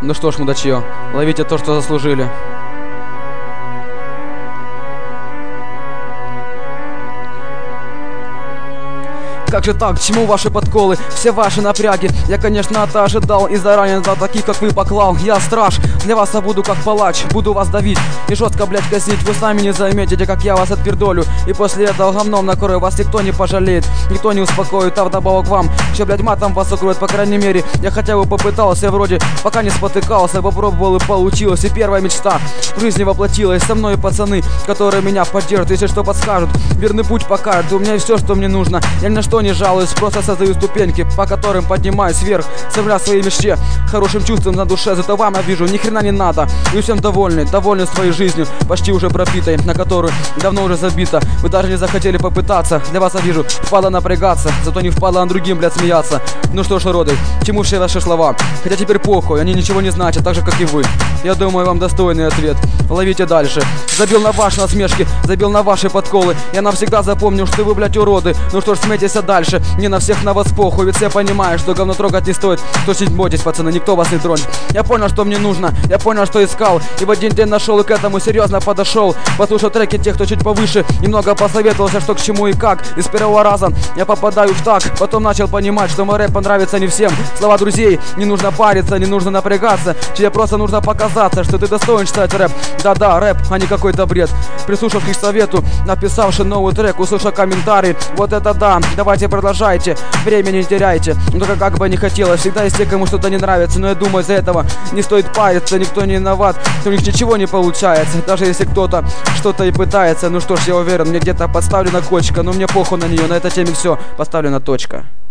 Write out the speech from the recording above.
Ну что ж, мудачье, ловите то, что заслужили. Как же так? К чему ваши подколы? Все ваши напряги. Я, конечно, это ожидал и заранее за таких, как вы, поклал. Я страж. Для вас я буду как палач. Буду вас давить и жестко, блять, косить. Вы сами не заметите, как я вас отпердолю. И после этого говном накрою. Вас никто не пожалеет, никто не успокоит. А вдобавок вам еще, блять, матом вас укроет. По крайней мере, я хотя бы попытался. Вроде пока не спотыкался, попробовал и получилось. И первая мечта в жизни воплотилась. Со мной пацаны, которые меня поддержат. Если что подскажут, верный путь покажут. У меня все, что мне нужно. Я ни на что не жалуюсь, просто создаю ступеньки, по которым поднимаюсь вверх, ставля своей мечте, хорошим чувством на душе. Зато вам я вижу, ни хрена не надо. Вы всем довольны своей жизнью, почти уже пропитой, на которую давно уже забита. Вы даже не захотели попытаться. Для вас я вижу, впало напрягаться, зато не впало на другим, блядь, смеяться. Ну что ж, уроды, к чему все ваши слова? Хотя теперь похуй, они ничего не значат, так же, как и вы. Я думаю, вам достойный ответ. Ловите дальше. Забил на ваши насмешки, забил на ваши подколы. Я навсегда запомню, что вы, блядь, уроды. Ну что ж, смейтесь дальше. Не на всех на вас похуй, ведь все понимают, что говно трогать не стоит. То сидеть бойтесь, пацаны, никто вас не тронет. Я понял, что мне нужно, я понял, что искал. И в один день нашел и к этому серьезно подошел. Послушал треки тех, кто чуть повыше. Немного посоветовался, что к чему и как. И с первого раза я попадаю в так. Потом начал понимать, что мой рэп понравится не всем. Слова друзей, не нужно париться, не нужно напрягаться. Тебе просто нужно показаться, что ты достоин читать рэп. Да-да, рэп, а не какой-то бред. Прислушавшись к совету, написавший новый трек, услышал комментарий. Вот это да, давайте продолжайте, время не теряйте. Только как бы не хотелось, всегда есть те, кому что-то не нравится. Но я думаю, из-за этого не стоит париться, никто не виноват, у них ничего не получается. Даже если кто-то что-то и пытается. Ну что ж, я уверен, мне где-то подставлена кочка, но мне похуй на нее, на этой теме все, поставлена точка.